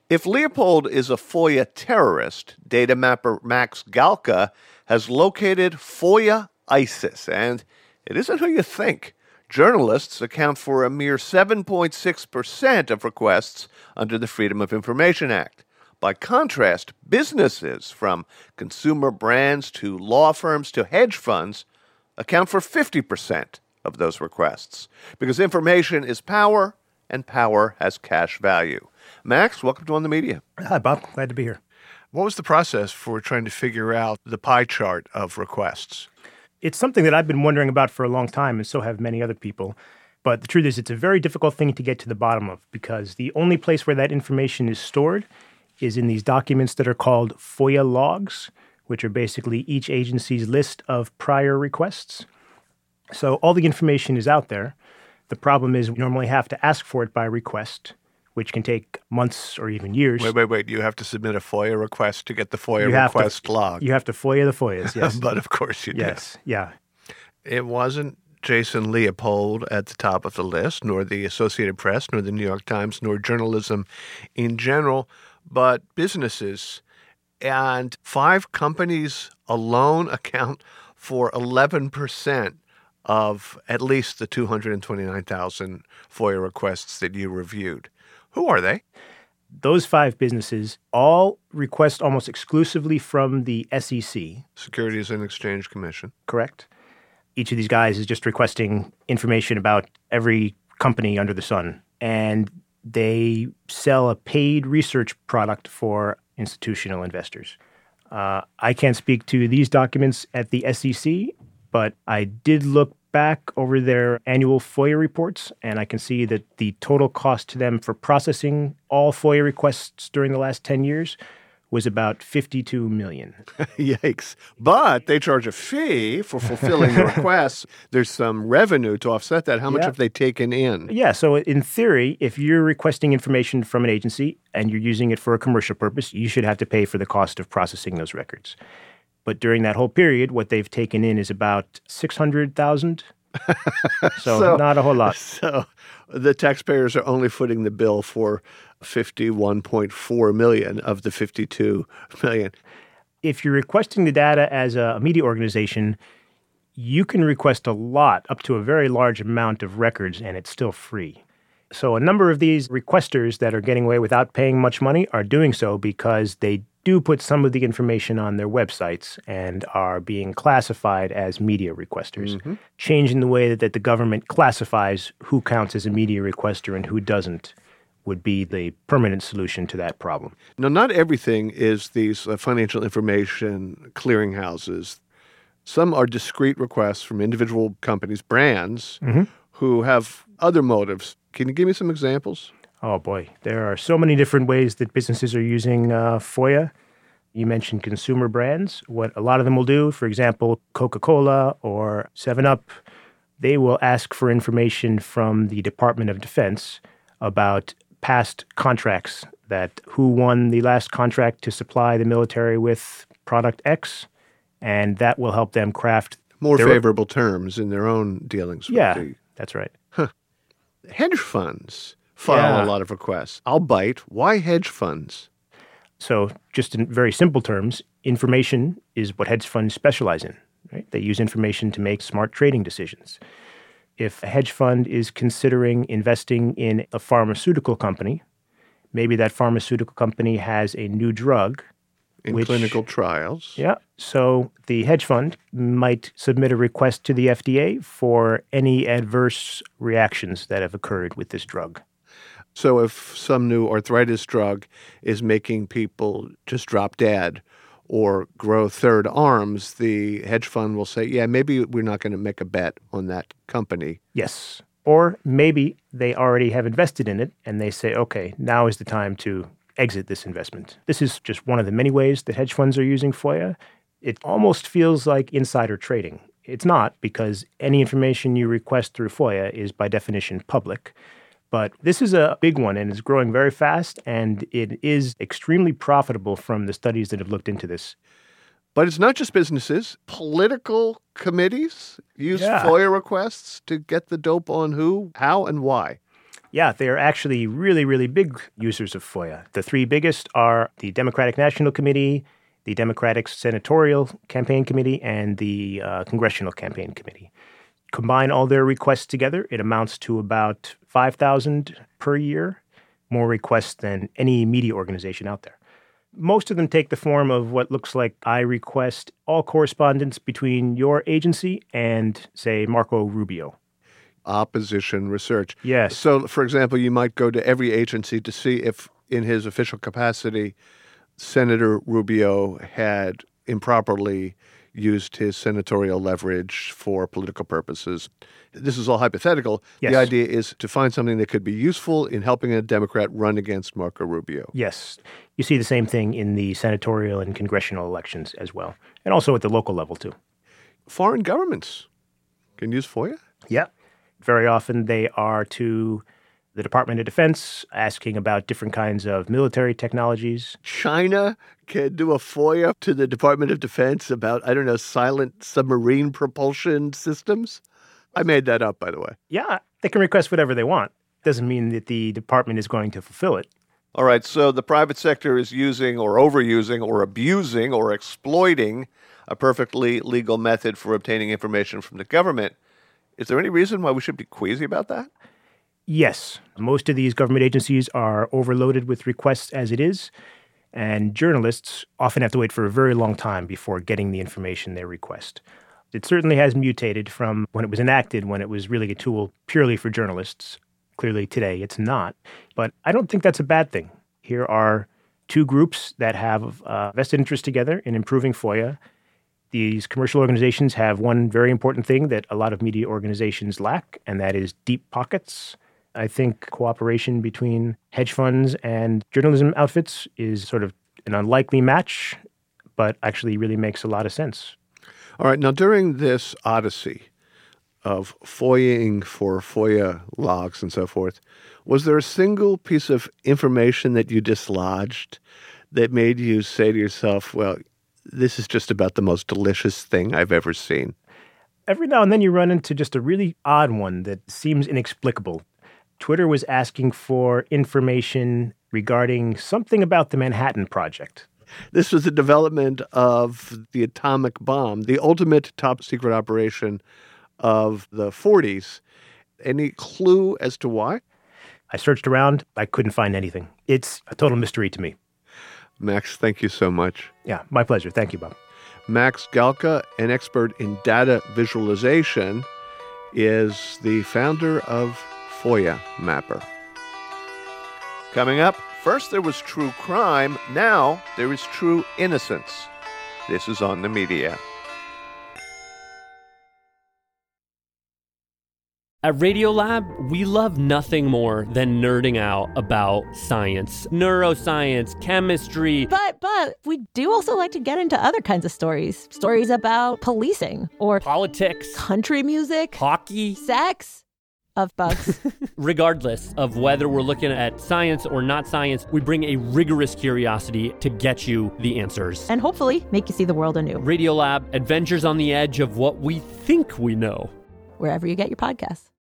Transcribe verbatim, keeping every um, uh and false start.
If Leopold is a FOIA terrorist, data mapper Max Galka has located FOIA ISIS, and it isn't who you think. Journalists account for a mere seven point six percent of requests under the Freedom of Information Act. By contrast, businesses, from consumer brands to law firms to hedge funds, account for fifty percent of those requests, because information is power, and power has cash value. Max, welcome to On the Media. Hi, Bob. Glad to be here. What was the process for trying to figure out the pie chart of requests? It's something that I've been wondering about for a long time, and so have many other people. But the truth is, it's a very difficult thing to get to the bottom of, because the only place where that information is stored is in these documents that are called FOIA logs, which are basically each agency's list of prior requests. So all the information is out there. The problem is we normally have to ask for it by request, which can take months or even years. Wait, wait, wait. You have to submit a FOIA request to get the FOIA You have request to, log. You have to FOIA the FOIAs, yes. But of course you do. Yes, yeah. It wasn't Jason Leopold at the top of the list, nor the Associated Press, nor the New York Times, nor journalism in general, but businesses. And five companies alone account for eleven percent of at least the two hundred twenty-nine thousand FOIA requests that you reviewed. Who are they? Those five businesses all request almost exclusively from the S E C. Securities and Exchange Commission. Correct. Each of these guys is just requesting information about every company under the sun. And they sell a paid research product for institutional investors. Uh, I can't speak to these documents at the S E C, but I did look back over their annual FOIA reports, and I can see that the total cost to them for processing all FOIA requests during the last ten years was about fifty-two million dollars. Yikes. But they charge a fee for fulfilling the requests. There's some revenue to offset that. How much yeah. have they taken in? Yeah, so in theory, if you're requesting information from an agency and you're using it for a commercial purpose, you should have to pay for the cost of processing those records. But during that whole period, what they've taken in is about six hundred thousand dollars. so, so not a whole lot. So the taxpayers are only footing the bill for fifty-one point four million dollars of the fifty-two million dollars. If you're requesting the data as a media organization, you can request a lot, up to a very large amount of records, and it's still free. So a number of these requesters that are getting away without paying much money are doing so because they do put some of the information on their websites and are being classified as media requesters, mm-hmm. changing the way that, that the government classifies who counts as a media requester and who doesn't would be the permanent solution to that problem. Now, not everything is these uh, financial information clearinghouses. Some are discrete requests from individual companies, brands, mm-hmm. who have other motives. Can you give me some examples? Oh, boy. There are so many different ways that businesses are using uh, FOIA. You mentioned consumer brands. What a lot of them will do, for example, Coca-Cola or seven up, they will ask for information from the Department of Defense about past contracts, that who won the last contract to supply the military with product X, and that will help them craft more their favorable terms in their own dealings with yeah, the... that's right. Huh. Hedge funds file yeah. a lot of requests. I'll bite. Why hedge funds? So just in very simple terms, information is what hedge funds specialize in. Right? They use information to make smart trading decisions. If a hedge fund is considering investing in a pharmaceutical company, maybe that pharmaceutical company has a new drug. In which, clinical trials. Yeah. So the hedge fund might submit a request to the F D A for any adverse reactions that have occurred with this drug. So if some new arthritis drug is making people just drop dead or grow third arms, the hedge fund will say, yeah, maybe we're not going to make a bet on that company. Yes. Or maybe they already have invested in it and they say, okay, now is the time to exit this investment. This is just one of the many ways that hedge funds are using FOIA. It almost feels like insider trading. It's not, because any information you request through FOIA is by definition public. But this is a big one and is growing very fast, and it is extremely profitable from the studies that have looked into this. But it's not just businesses. Political committees use yeah. FOIA requests to get the dope on who, how, and why. Yeah, they are actually really, really big users of FOIA. The three biggest are the Democratic National Committee, the Democratic Senatorial Campaign Committee, and the uh, Congressional Campaign Committee. Combine all their requests together, it amounts to about five thousand per year, more requests than any media organization out there. Most of them take the form of what looks like I request all correspondence between your agency and, say, Marco Rubio. Opposition research. Yes. So, for example, you might go to every agency to see if, in his official capacity, Senator Rubio had improperly used his senatorial leverage for political purposes. This is all hypothetical. Yes. The idea is to find something that could be useful in helping a Democrat run against Marco Rubio. Yes. You see the same thing in the senatorial and congressional elections as well, and also at the local level, too. Foreign governments can use FOIA? Yeah. Very often they are to the Department of Defense asking about different kinds of military technologies. China can do a FOIA to the Department of Defense about, I don't know, silent submarine propulsion systems? I made that up, by the way. Yeah, they can request whatever they want. Doesn't mean that the department is going to fulfill it. All right, so the private sector is using or overusing or abusing or exploiting a perfectly legal method for obtaining information from the government. Is there any reason why we should be queasy about that? Yes. Most of these government agencies are overloaded with requests as it is, and journalists often have to wait for a very long time before getting the information they request. It certainly has mutated from when it was enacted, when it was really a tool purely for journalists. Clearly today it's not. But I don't think that's a bad thing. Here are two groups that have uh, vested interest together in improving FOIA. These commercial organizations have one very important thing that a lot of media organizations lack, and that is deep pockets. I think cooperation between hedge funds and journalism outfits is sort of an unlikely match, but actually really makes a lot of sense. All right. Now, during this odyssey of FOIAing for FOIA logs and so forth, was there a single piece of information that you dislodged that made you say to yourself, well, this is just about the most delicious thing I've ever seen? Every now and then you run into just a really odd one that seems inexplicable. Twitter was asking for information regarding something about the Manhattan Project. This was the development of the atomic bomb, the ultimate top secret operation of the forties. Any clue as to why? I searched around. I couldn't find anything. It's a total mystery to me. Max, thank you so much. Yeah, my pleasure. Thank you, Bob. Max Galka, an expert in data visualization, is the founder of FOIA Mapper. Coming up, first there was true crime, now there is true innocence. This is On the Media. At Radiolab, we love nothing more than nerding out about science, neuroscience, chemistry. But, but, we do also like to get into other kinds of stories. Stories about policing or Politics. country music, Hockey. sex, of bugs. Regardless of whether we're looking at science or not science, we bring a rigorous curiosity to get you the answers. And hopefully make you see the world anew. Radiolab, adventures on the edge of what we think we know. Wherever you get your podcasts.